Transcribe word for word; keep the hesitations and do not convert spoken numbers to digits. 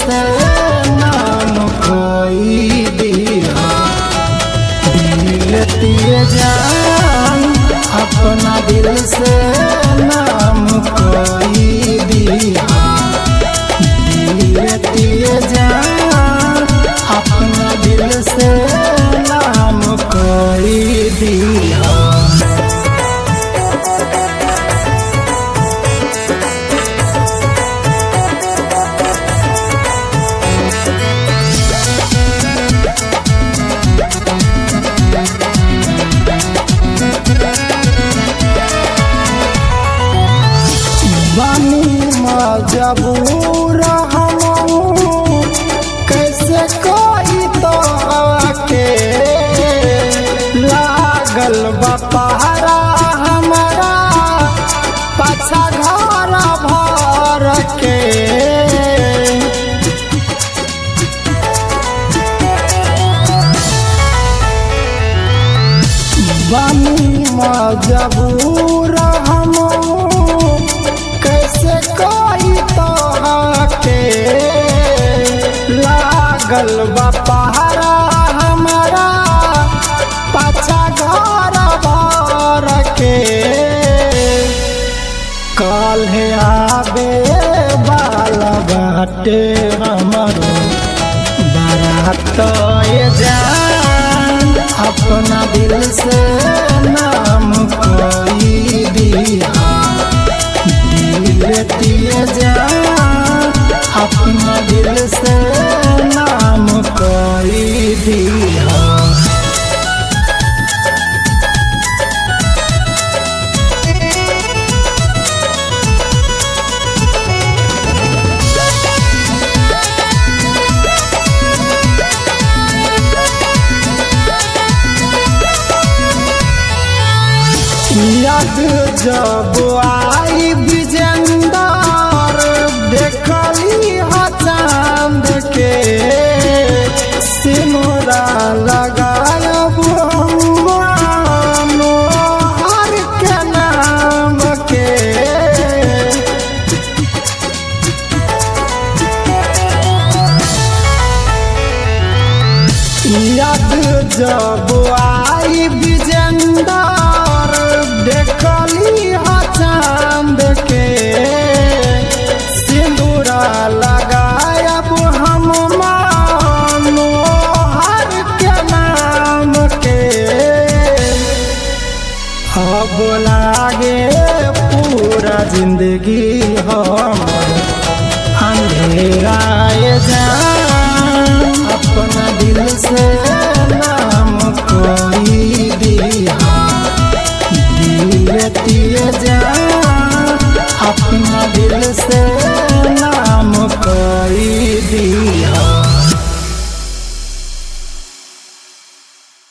से नाम कोई दिया। दिल दिए जान अपना दिल से नाम कोई दिया। दिल दिए जान अपना दिल से नाम कोई दिया। बानी मजबूर हमहू कैसे कोई तो आके लागल बा पहरा हमारा पाछा घर भर के। बानी मजबूर हमहू कैसे कोई तो आके लागल बा पहरा हमारा पाछा घर भर के। काल्हे आबे बाला बाटे हमारो बारात ये जान अपना दिल से नाम कोई दिया। दिल दिए जान अपना दिल से नाम कोई दिया। याद जब आई विजेंदर देखली हा चांद के सिनुरा लगायब मनोहर के नाम के। याद जब आई विजेंदर देखली हा चांद के सिंदूरा लगायब हम मनोहर के नाम के। अब लागे पूरा जिंदगी हम अंधेरा ये जान अपना दिल से नाम कोई दिया। दिल दिए जान अपना दिल से